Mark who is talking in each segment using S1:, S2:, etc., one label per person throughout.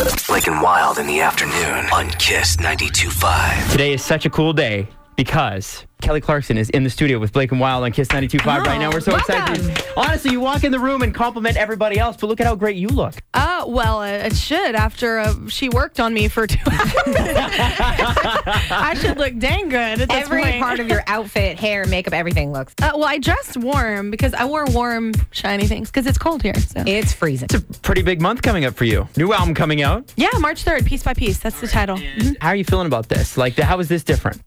S1: Blake and Wild in the afternoon on Kiss 92.5.
S2: Today is such a cool day because Kelly Clarkson is in the studio with Blake and Wild on Kiss 92.5 right now. We're so excited. Honestly, you walk in the room and compliment everybody else, but look at how great you look.
S3: Well, it should after she worked on me for 2 hours. I should look dang good at this
S4: Every
S3: point.
S4: part of your outfit, hair, makeup, everything looks.
S3: Well, I dressed warm because I wore warm, shiny things because it's cold here. So.
S4: It's freezing.
S2: It's a pretty big month coming up for you. New album coming out.
S3: Yeah, March 3rd, Piece by Piece. That's the title. Mm-hmm.
S2: How are you feeling about this? Like, how is this different?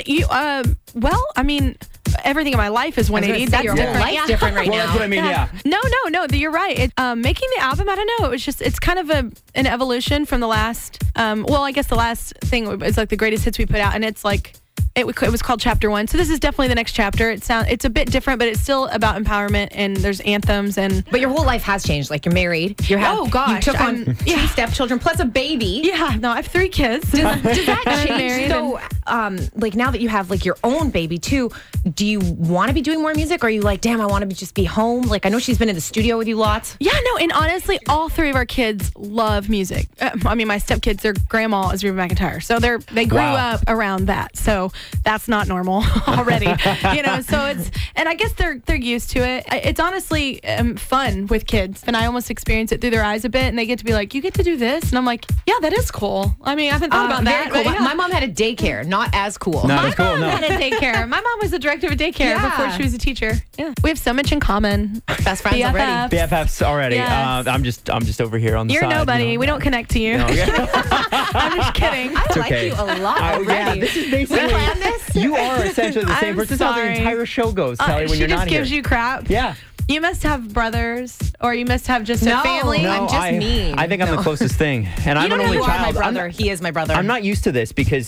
S3: Well, I mean, everything in my life is 180. That's
S4: your
S3: different.
S4: whole life's different right
S2: Well,
S4: now.
S2: that's what I mean, yeah.
S3: No, you're right. Making the album, I don't know. It's kind of an evolution from the last. I guess the last thing is like the greatest hits we put out, and it's like. It was called Chapter 1. So this is definitely the next chapter. It's a bit different, but it's still about empowerment, and there's anthems. But
S4: your whole life has changed. Like, you're married. You took on 2 stepchildren plus a baby.
S3: Yeah, no, I have 3 kids.
S4: Does that change, though? Like, now that you have, like, your own baby, too, do you want to be doing more music? Or are you like, damn, I want to just be home? Like, I know she's been in the studio with you lots.
S3: Yeah, no, and honestly, all 3 of our kids love music. My stepkids, their grandma is Reba McEntire. So they grew up around that. So that's not normal already, so and I guess they're used to it. It's honestly fun with kids, and I almost experience it through their eyes a bit, and they get to be like, you get to do this, and I'm like, yeah, that is cool. I mean, I haven't thought about that.
S4: Cool.
S3: But yeah.
S4: My mom had a daycare, not as cool.
S2: Not as cool, no.
S3: My mom had a daycare. My mom was the director of a daycare before she was a teacher. Yeah, we have so much in common.
S4: Best friends already.
S2: BFFs already.
S3: Yes.
S2: I'm just over here on the
S3: You're
S2: side.
S3: nobody. We don't connect to you.
S2: No,
S3: I'm just kidding.
S4: I like
S2: okay.
S4: you a lot already.
S2: Yeah, this is basically.
S4: We planned this?
S2: You are essentially the same
S3: I'm
S2: person. This is how the
S3: sorry.
S2: entire show goes, Kelly, when you're not here.
S3: She just gives you crap.
S2: Yeah.
S3: You must have brothers, or you must have just a family.
S2: No,
S4: I'm just mean.
S2: I think I'm the closest thing, and I'm an only
S4: You are
S2: child.
S4: my brother. He is my brother.
S2: I'm not used to this because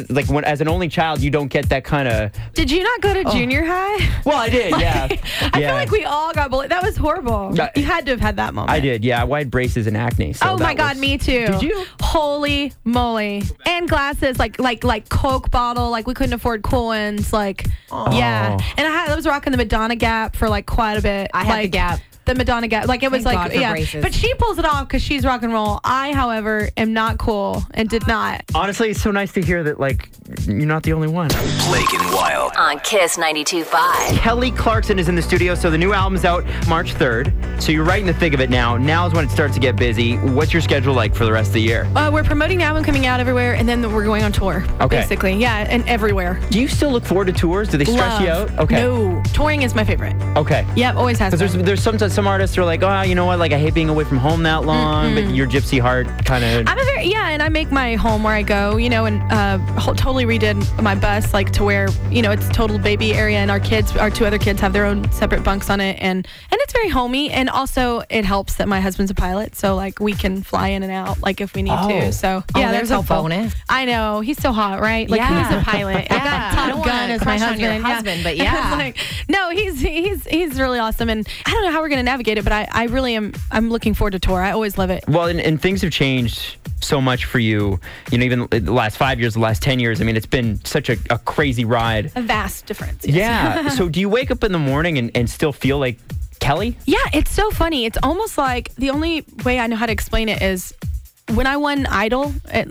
S2: as an only child, you don't get that kind of.
S3: Did you not go to junior high?
S2: Well, I did, yeah.
S3: I feel like we all got bullied. That was horrible.
S2: Yeah.
S3: You had to have had that moment.
S2: I did, yeah. I had braces and acne. So
S3: Oh my God, me too.
S2: Did you?
S3: Holy moly! And glasses, like Coke bottle, like we couldn't afford cool ones, like yeah. And I was rocking the Madonna Gap for like quite a bit.
S4: I had the Gap.
S3: The Madonna Gap, like it was
S4: Thank
S3: like
S4: God for braces.
S3: But she pulls it off because she's rock and roll. I, however, am not cool and did not.
S2: Honestly, it's so nice to hear that you're not the only one.
S1: Blake and Wild.
S5: On Kiss 92.5.
S2: Kelly Clarkson is in the studio, so the new album's out March 3rd. So you're right in the thick of it now. Now's when it starts to get busy. What's your schedule like for the rest of the year?
S3: We're promoting the album coming out everywhere, and then we're going on tour.
S2: Okay.
S3: Basically, yeah, and everywhere.
S2: Do you still look forward to tours? Do they stress you out? Okay.
S3: No, touring is my favorite.
S2: Okay.
S3: Yep, always has
S2: Because
S3: been.
S2: there's sometimes some artists are like, oh, you know what? Like, I hate being away from home that long, but your gypsy heart kind of.
S3: And I make my home where I go, and totally redid my bus, like to where, it's total baby area, and our 2 other kids have their own separate bunks on it, and it's very homey, and also it helps that my husband's a pilot, so like we can fly in and out, like if we need to. So yeah,
S4: there's
S3: that's
S4: a
S3: helpful.
S4: bonus.
S3: I know, he's so hot, right? Like
S4: Yeah.
S3: he's a pilot. I got
S4: I don't
S3: Top Gun
S4: wanna
S3: as my
S4: crush on
S3: husband.
S4: your husband, but yeah.
S3: No, he's really awesome, and I don't know how we're gonna navigate it, but I really am. I'm looking forward to tour. I always love it.
S2: Well, and things have changed so much for you, even the last 5 years, the last 10 years. I mean, it's been such a crazy ride.
S3: A vast difference. Yes.
S2: Yeah. So do you wake up in the morning and still feel like Kelly?
S3: Yeah, it's so funny. It's almost like the only way I know how to explain it is when I won Idol at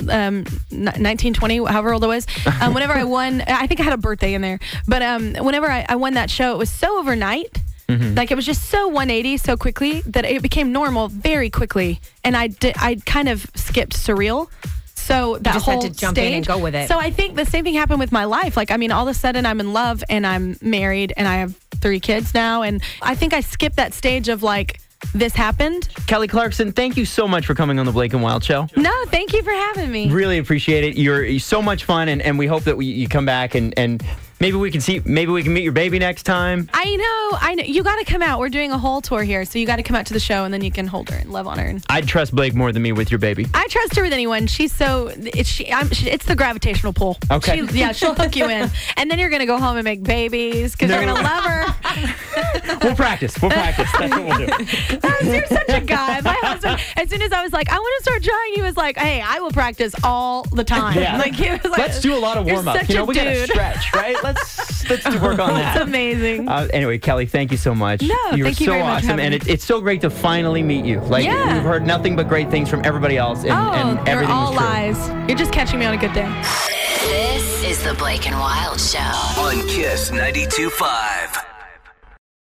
S3: 1920, however old I was, whenever I won, I think I had a birthday in there, but whenever I won that show, it was so overnight. Like it was just so 180 so quickly that it became normal very quickly, and I kind of skipped surreal. So that
S4: just
S3: whole
S4: had to jump
S3: stage,
S4: in and go with it.
S3: So I think the same thing happened with my life. Like, I mean, all of a sudden I'm in love and I'm married and I have 3 kids now, and I think I skipped that stage of like, this happened.
S2: Kelly Clarkson, thank you so much for coming on the Blake and Wild Show.
S3: No, thank you for having me.
S2: Really appreciate it. You're so much fun, and we hope that you come back and maybe we can meet your baby next time.
S3: I know. You got to come out. We're doing a whole tour here, so you got to come out to the show, and then you can hold her and love on her. And
S2: I'd trust Blake more than me with your baby.
S3: I trust her with anyone. She's so it's the gravitational pull.
S2: Okay.
S3: She'll hook you in, and then you're gonna go home and make babies because you're gonna love her.
S2: We'll practice. That's what we'll do.
S3: You're such a guy. My husband, as soon as I was like, I want to start trying, he was like, hey, I will practice all the time.
S2: Yeah.
S3: Like he was like,
S2: Let's do a lot of
S3: "You're
S2: warm-ups.
S3: such a
S2: We got to
S3: dude."
S2: stretch, right? let's work on that.
S3: That's amazing.
S2: Anyway, Kelly, thank you so much.
S3: No,
S2: You're
S3: thank you
S2: so
S3: very much for
S2: awesome,
S3: having
S2: and
S3: me.
S2: it's so great to finally meet you. Like
S3: Yeah.
S2: we've heard nothing but great things from everybody else, and
S3: they're
S2: everything
S3: all
S2: was true.
S3: lies. You're just catching me on a good day.
S5: This is the Blake and Wild Show.
S1: On Kiss 92.5.